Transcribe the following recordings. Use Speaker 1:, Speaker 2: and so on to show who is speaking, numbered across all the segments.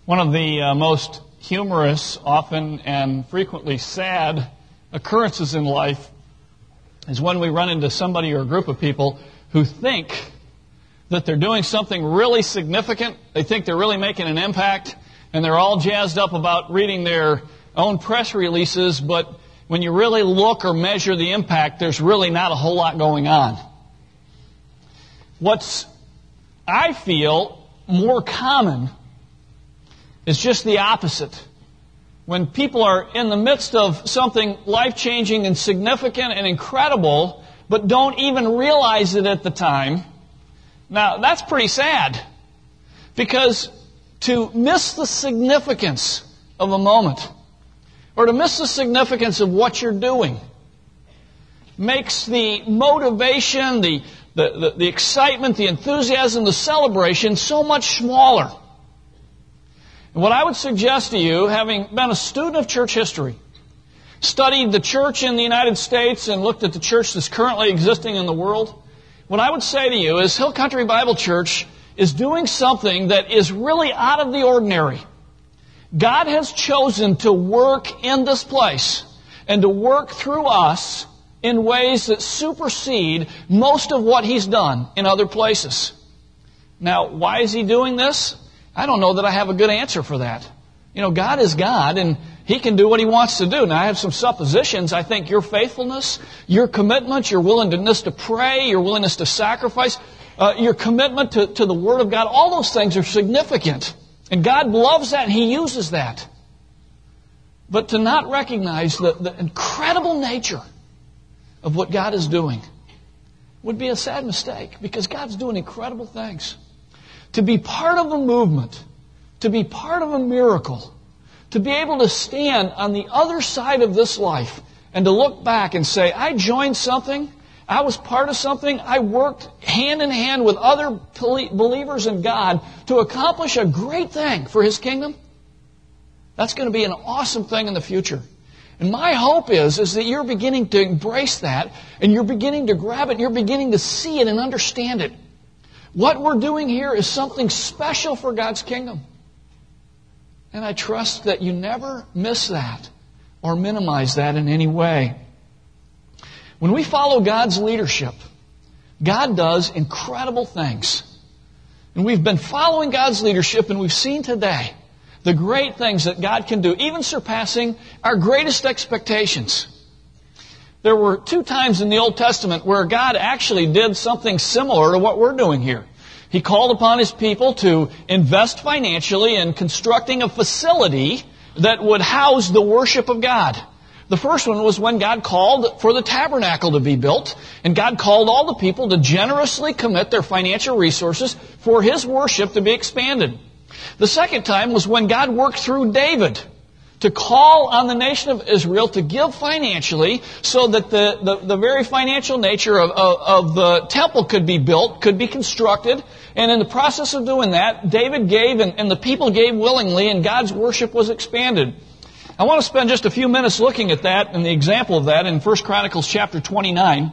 Speaker 1: One of the most humorous, often and frequently sad occurrences in life is when we run into somebody or a group of people who think that they're doing something really significant. They think they're really making an impact, and they're all jazzed up about reading their own press releases, but when you really look or measure the impact, there's really not a whole lot going on. What's, I feel, more common is just the opposite. When people are in the midst of something life-changing and significant and incredible, but don't even realize it at the time, now that's pretty sad. Because to miss the significance of a moment, or to miss the significance of what you're doing, makes the motivation, the excitement, the enthusiasm, the celebration so much smaller. And what I would suggest to you, having been a student of church history, studied the church in the United States and looked at the church that's currently existing in the world, what I would say to you is Hill Country Bible Church is doing something that is really out of the ordinary. God has chosen to work in this place and to work through us in ways that supersede most of what He's done in other places. Now, why is He doing this? I don't know that I have a good answer for that. You know, God is God, and He can do what He wants to do. Now, I have some suppositions. I think your faithfulness, your commitment, your willingness to pray, your willingness to sacrifice, your commitment to the Word of God, all those things are significant. And God loves that, and He uses that. But to not recognize the incredible nature of what God is doing would be a sad mistake, because God's doing incredible things. To be part of a movement, to be part of a miracle, to be able to stand on the other side of this life and to look back and say, I joined something, I was part of something, I worked hand in hand with other believers in God to accomplish a great thing for His kingdom. That's going to be an awesome thing in the future. And my hope is that you're beginning to embrace that, and you're beginning to grab it, and you're beginning to see it and understand it. What we're doing here is something special for God's kingdom. And I trust that you never miss that or minimize that in any way. When we follow God's leadership, God does incredible things. And we've been following God's leadership, and we've seen today the great things that God can do, even surpassing our greatest expectations. There were 2 times in the Old Testament where God actually did something similar to what we're doing here. He called upon His people to invest financially in constructing a facility that would house the worship of God. The first one was when God called for the tabernacle to be built, and God called all the people to generously commit their financial resources for His worship to be expanded. The second time was when God worked through David to call on the nation of Israel to give financially so that the very financial nature of the temple could be built, could be constructed. And in the process of doing that, David gave and the people gave willingly, and God's worship was expanded. I want to spend just a few minutes looking at that and the example of that in 1 Chronicles chapter 29.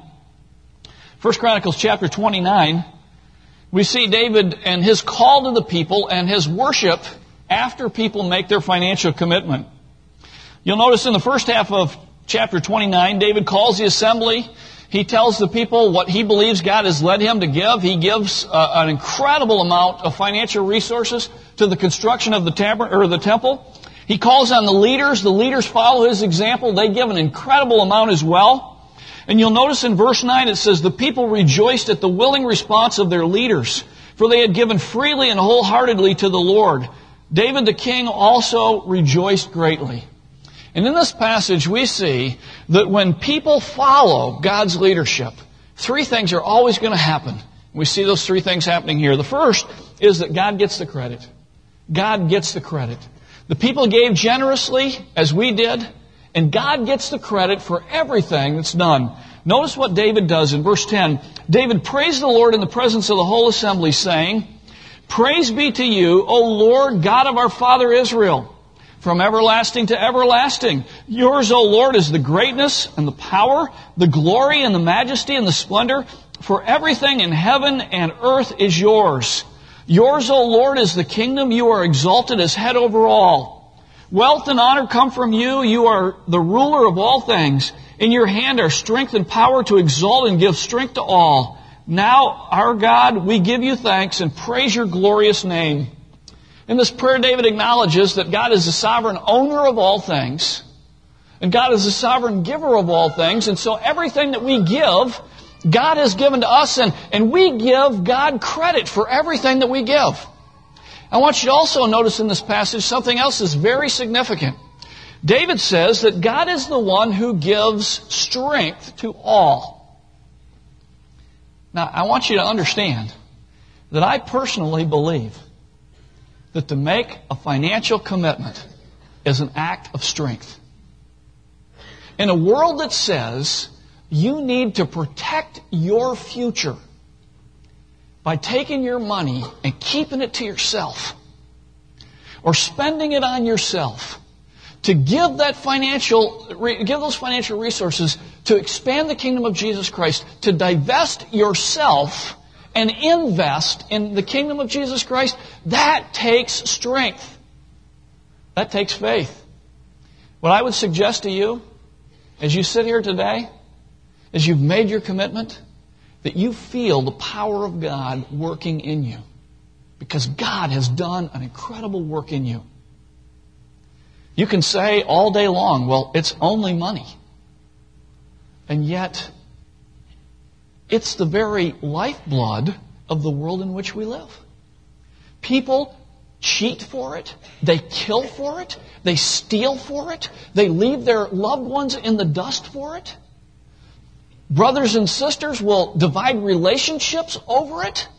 Speaker 1: 1 Chronicles chapter 29, we see David and his call to the people and his worship after people make their financial commitment. You'll notice in the first half of chapter 29, David calls the assembly. He tells the people what he believes God has led him to give. He gives an incredible amount of financial resources to the construction of the temple. He calls on the leaders. The leaders follow his example. They give an incredible amount as well. And you'll notice in verse 9 it says, the people rejoiced at the willing response of their leaders, for they had given freely and wholeheartedly to the Lord. David the king also rejoiced greatly. And in this passage we see that when people follow God's leadership, 3 things are always going to happen. We see those 3 things happening here. The first is that God gets the credit. God gets the credit. The people gave generously, as we did, and God gets the credit for everything that's done. Notice what David does in verse 10. David praised the Lord in the presence of the whole assembly, saying, Praise be to you, O Lord, God of our father Israel, from everlasting to everlasting. Yours, O Lord, is the greatness and the power, the glory and the majesty and the splendor, for everything in heaven and earth is yours. Yours, O Lord, is the kingdom. You are exalted as head over all. Wealth and honor come from you. You are the ruler of all things. In your hand are strength and power to exalt and give strength to all. Now, our God, we give you thanks and praise your glorious name. In this prayer, David acknowledges that God is the sovereign owner of all things, and God is the sovereign giver of all things, and so everything that we give, God has given to us, and we give God credit for everything that we give. I want you to also notice in this passage something else is very significant. David says that God is the one who gives strength to all. Now, I want you to understand that I personally believe that to make a financial commitment is an act of strength. In a world that says you need to protect your future by taking your money and keeping it to yourself or spending it on yourself, to give those financial resources to expand the kingdom of Jesus Christ, to divest yourself and invest in the kingdom of Jesus Christ, that takes strength. That takes faith. What I would suggest to you, as you sit here today, as you've made your commitment, that you feel the power of God working in you. Because God has done an incredible work in you. You can say all day long, well, it's only money. And yet, it's the very lifeblood of the world in which we live. People cheat for it. They kill for it. They steal for it. They leave their loved ones in the dust for it. Brothers and sisters will divide relationships over it.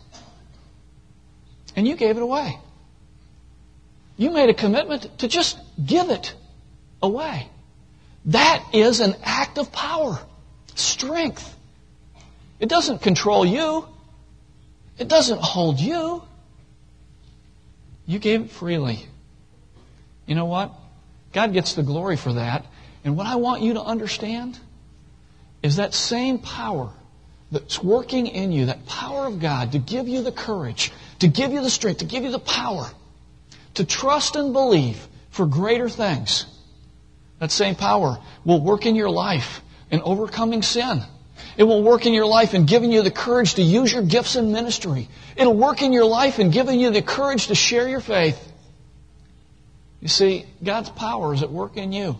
Speaker 1: And you gave it away. You made a commitment to just give it away. That is an act of power, strength. It doesn't control you. It doesn't hold you. You gave it freely. You know what? God gets the glory for that. And what I want you to understand is that same power that's working in you, that power of God to give you the courage, to give you the strength, to give you the power to trust and believe for greater things. That same power will work in your life in overcoming sin. It will work in your life in giving you the courage to use your gifts in ministry. It'll work in your life in giving you the courage to share your faith. You see, God's power is at work in you.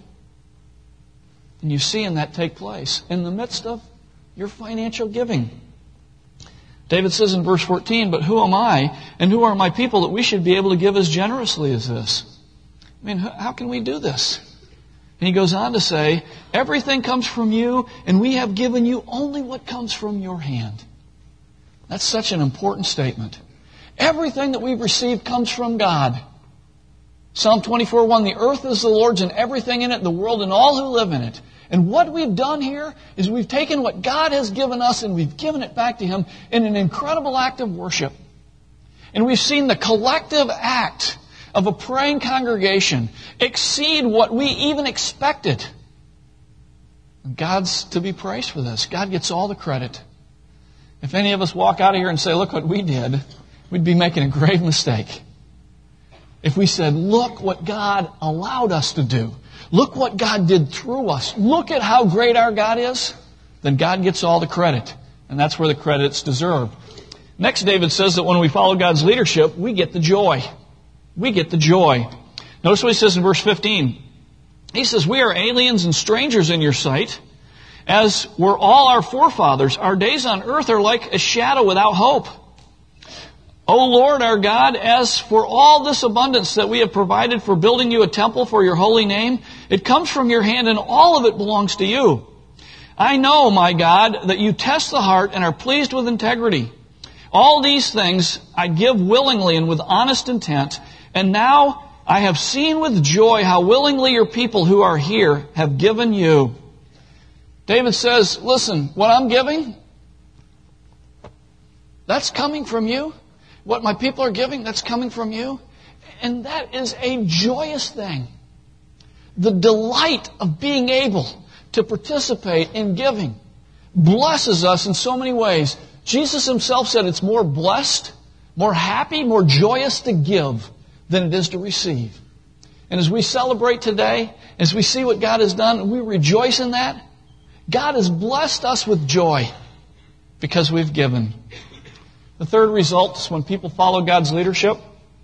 Speaker 1: And you see that take place in the midst of your financial giving. David says in verse 14, but who am I and who are my people that we should be able to give as generously as this? I mean, how can we do this? And he goes on to say, everything comes from you, and we have given you only what comes from your hand. That's such an important statement. Everything that we've received comes from God. Psalm 24:1, the earth is the Lord's and everything in it, the world and all who live in it. And what we've done here is we've taken what God has given us and we've given it back to Him in an incredible act of worship. And we've seen the collective act of a praying congregation exceed what we even expected. And God's to be praised for this. God gets all the credit. If any of us walk out of here and say, look what we did, we'd be making a grave mistake. If we said, look what God allowed us to do. Look what God did through us. Look at how great our God is. Then God gets all the credit. And that's where the credit's deserved. Next, David says that when we follow God's leadership, we get the joy. We get the joy. Notice what he says in verse 15. He says, we are aliens and strangers in your sight, as were all our forefathers. Our days on earth are like a shadow without hope. O Lord our God, as for all this abundance that we have provided for building you a temple for your holy name, it comes from your hand and all of it belongs to you. I know, my God, that you test the heart and are pleased with integrity. All these things I give willingly and with honest intent, and now I have seen with joy how willingly your people who are here have given you. David says, listen, what I'm giving, that's coming from you. What my people are giving, that's coming from you. And that is a joyous thing. The delight of being able to participate in giving blesses us in so many ways. Jesus Himself said it's more blessed more happy, more joyous to give than it is to receive. And as we celebrate today, as we see what God has done, and we rejoice in that, God has blessed us with joy because we've given. The third result is when people follow God's leadership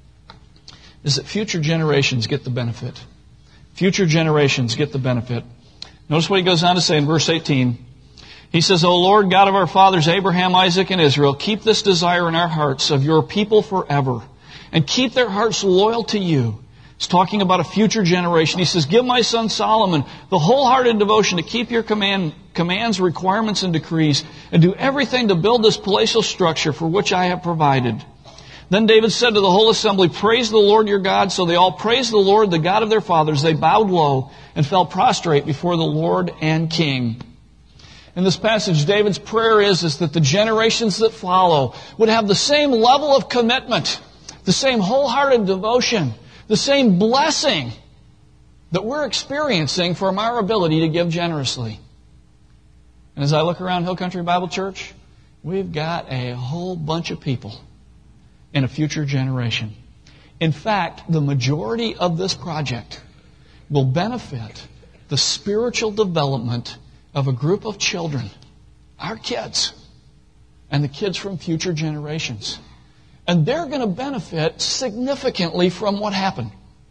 Speaker 1: is that future generations get the benefit. Future generations get the benefit. Notice what he goes on to say in verse 18. He says, O Lord, God of our fathers, Abraham, Isaac, and Israel, keep this desire in our hearts of your people forever, and keep their hearts loyal to you. He's talking about a future generation. He says, give my son Solomon the wholehearted devotion to keep your commands, requirements, and decrees, and do everything to build this palatial structure for which I have provided. Then David said to the whole assembly, praise the Lord your God. So they all praised the Lord, the God of their fathers. They bowed low and fell prostrate before the Lord and King. In this passage, David's prayer is that the generations that follow would have the same level of commitment, the same wholehearted devotion, the same blessing that we're experiencing from our ability to give generously. And as I look around Hill Country Bible Church, we've got a whole bunch of people in a future generation. In fact, the majority of this project will benefit the spiritual development of a group of children, our kids, and the kids from future generations. And they're going to benefit significantly from what happened.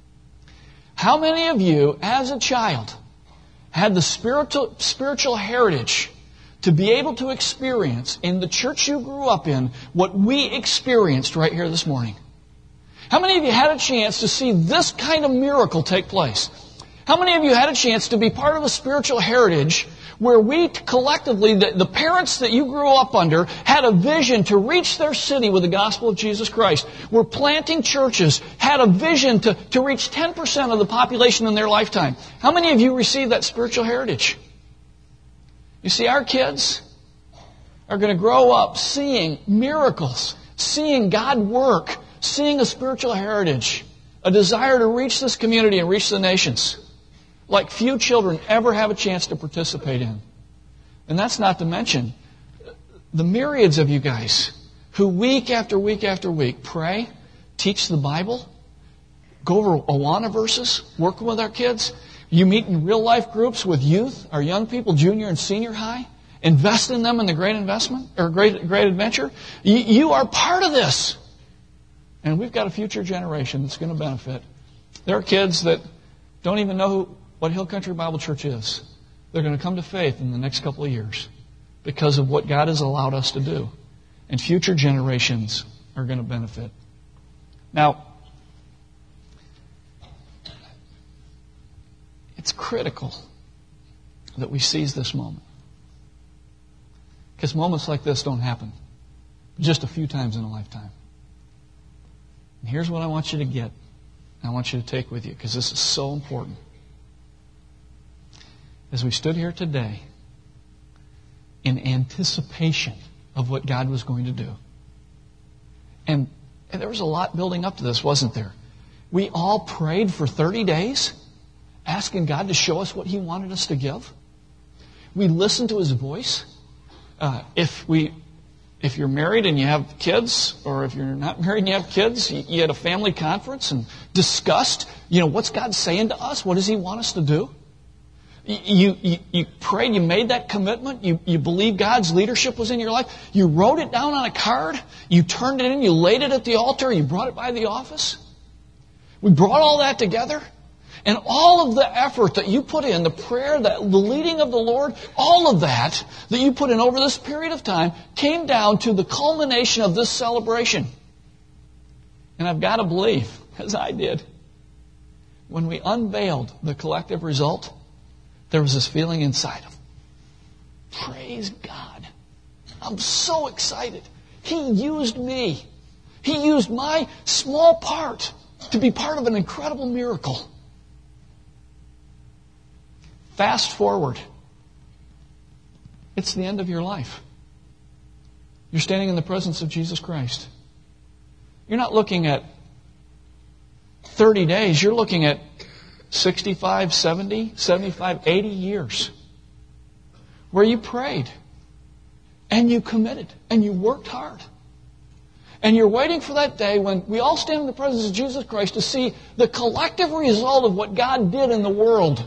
Speaker 1: How many of you, as a child, had the spiritual heritage to be able to experience in the church you grew up in what we experienced right here this morning? How many of you had a chance to see this kind of miracle take place? How many of you had a chance to be part of a spiritual heritage where we collectively, the parents that you grew up under, had a vision to reach their city with the gospel of Jesus Christ? Where planting churches had a vision to reach 10% of the population in their lifetime. How many of you received that spiritual heritage? You see, our kids are going to grow up seeing miracles, seeing God work, seeing a spiritual heritage, a desire to reach this community and reach the nations, like few children ever have a chance to participate in. And that's not to mention the myriads of you guys who week after week after week pray, teach the Bible, go over Awana verses, working with our kids. You meet in real life groups with youth, our young people, junior and senior high. Invest in them in the great investment or great adventure. You are part of this. And we've got a future generation that's going to benefit. There are kids that don't even know what Hill Country Bible Church is. They're going to come to faith in the next couple of years because of what God has allowed us to do. And future generations are going to benefit. Now, it's critical that we seize this moment. Because moments like this don't happen just a few times in a lifetime. And here's what I want you to get. I want you to take with you, because this is so important. As we stood here today in anticipation of what God was going to do. And there was a lot building up to this, wasn't there? We all prayed for 30 days, asking God to show us what He wanted us to give. We listened to His voice. If you're married and you have kids, or if you're not married and you have kids, you had a family conference and discussed, what's God saying to us? What does He want us to do? You prayed, you made that commitment, you believed God's leadership was in your life. You wrote it down on a card, you turned it in, you laid it at the altar, you brought it by the office. We brought all that together. And all of the effort that you put in, the prayer, the leading of the Lord, all of that you put in over this period of time came down to the culmination of this celebration. And I've got to believe, as I did, when we unveiled the collective result, there was this feeling inside of, praise God. I'm so excited. He used me. He used my small part to be part of an incredible miracle. Fast forward. It's the end of your life. You're standing in the presence of Jesus Christ. You're not looking at 30 days. You're looking at 65, 70, 75, 80 years where you prayed and you committed and you worked hard. And you're waiting for that day when we all stand in the presence of Jesus Christ to see the collective result of what God did in the world.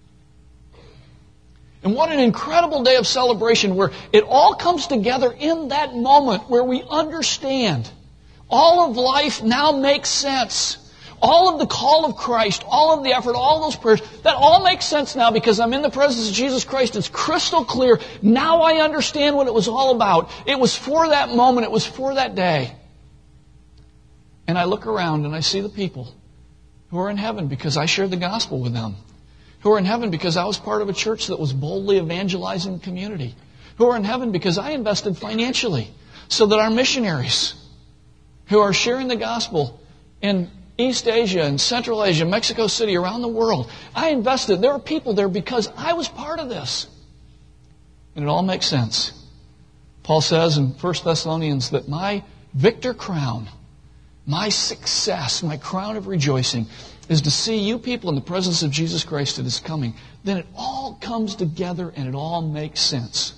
Speaker 1: And what an incredible day of celebration where it all comes together in that moment where we understand all of life now makes sense. All of the call of Christ, all of the effort, all those prayers, that all makes sense now because I'm in the presence of Jesus Christ. It's crystal clear. Now I understand what it was all about. It was for that moment. It was for that day. And I look around and I see the people who are in heaven because I shared the gospel with them. Who are in heaven because I was part of a church that was boldly evangelizing the community. Who are in heaven because I invested financially so that our missionaries who are sharing the gospel in East Asia and Central Asia, Mexico City, around the world. I invested. There are people there because I was part of this. And it all makes sense. Paul says in 1 Thessalonians that my victor crown, my success, my crown of rejoicing is to see you people in the presence of Jesus Christ at His coming. Then it all comes together and it all makes sense.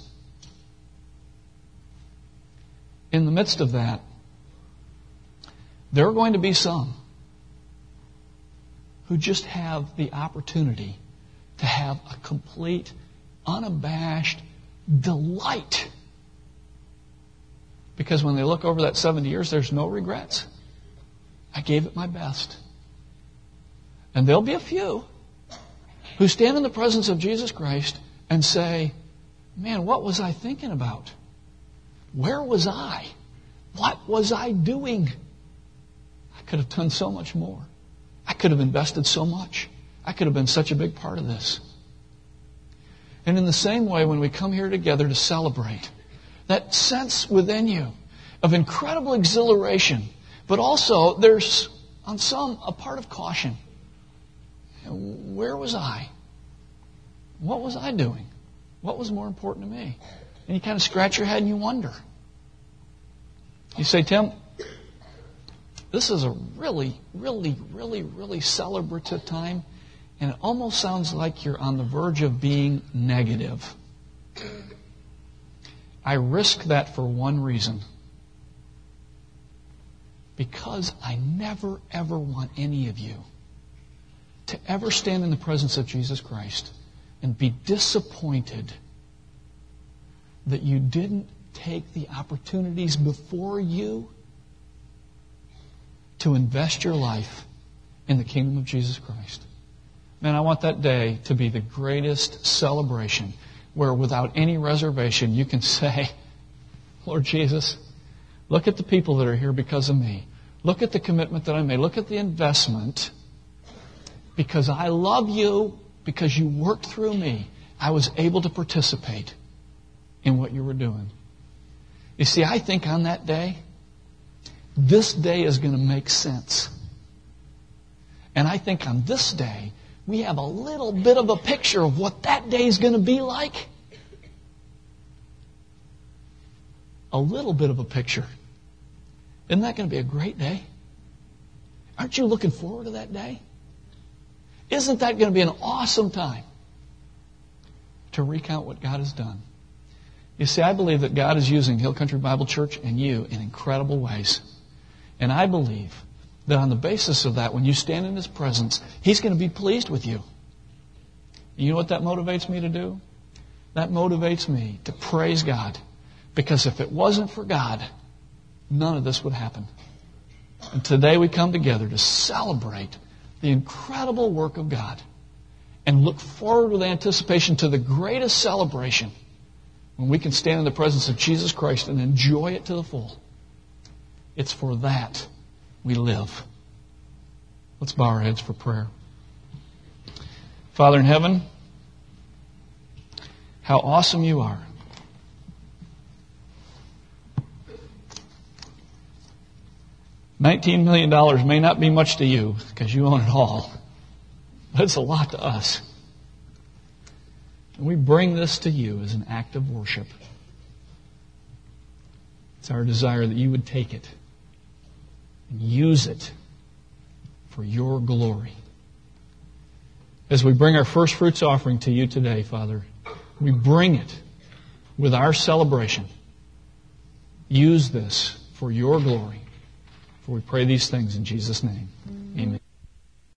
Speaker 1: In the midst of that, there are going to be some who just have the opportunity to have a complete, unabashed delight. Because when they look over that 70 years, there's no regrets. I gave it my best. And there'll be a few who stand in the presence of Jesus Christ and say, man, what was I thinking about? Where was I? What was I doing? I could have done so much more. I could have invested so much. I could have been such a big part of this. And in the same way, when we come here together to celebrate, that sense within you of incredible exhilaration, but also there's on some a part of caution. Where was I? What was I doing? What was more important to me? And you kind of scratch your head and you wonder. You say, Tim, this is a really, really, really, really celebrative time, and it almost sounds like you're on the verge of being negative. I risk that for one reason. Because I never, ever want any of you to ever stand in the presence of Jesus Christ and be disappointed that you didn't take the opportunities before you to invest your life in the kingdom of Jesus Christ. Man, I want that day to be the greatest celebration where without any reservation you can say, Lord Jesus, look at the people that are here because of me. Look at the commitment that I made. Look at the investment. Because I love you, because you worked through me, I was able to participate in what you were doing. You see, I think on that day, this day is going to make sense. And I think on this day, we have a little bit of a picture of what that day is going to be like. A little bit of a picture. Isn't that going to be a great day? Aren't you looking forward to that day? Isn't that going to be an awesome time to recount what God has done? You see, I believe that God is using Hill Country Bible Church and you in incredible ways. And I believe that on the basis of that, when you stand in His presence, He's going to be pleased with you. You know what that motivates me to do? That motivates me to praise God. Because if it wasn't for God, none of this would happen. And today we come together to celebrate the incredible work of God and look forward with anticipation to the greatest celebration when we can stand in the presence of Jesus Christ and enjoy it to the full. It's for that we live. Let's bow our heads for prayer. Father in heaven, how awesome you are. $19 million may not be much to you because you own it all, but it's a lot to us. And we bring this to you as an act of worship. It's our desire that you would take it and use it for your glory. As we bring our first fruits offering to you today, Father, we bring it with our celebration. Use this for your glory. For we pray these things in Jesus' name. Amen.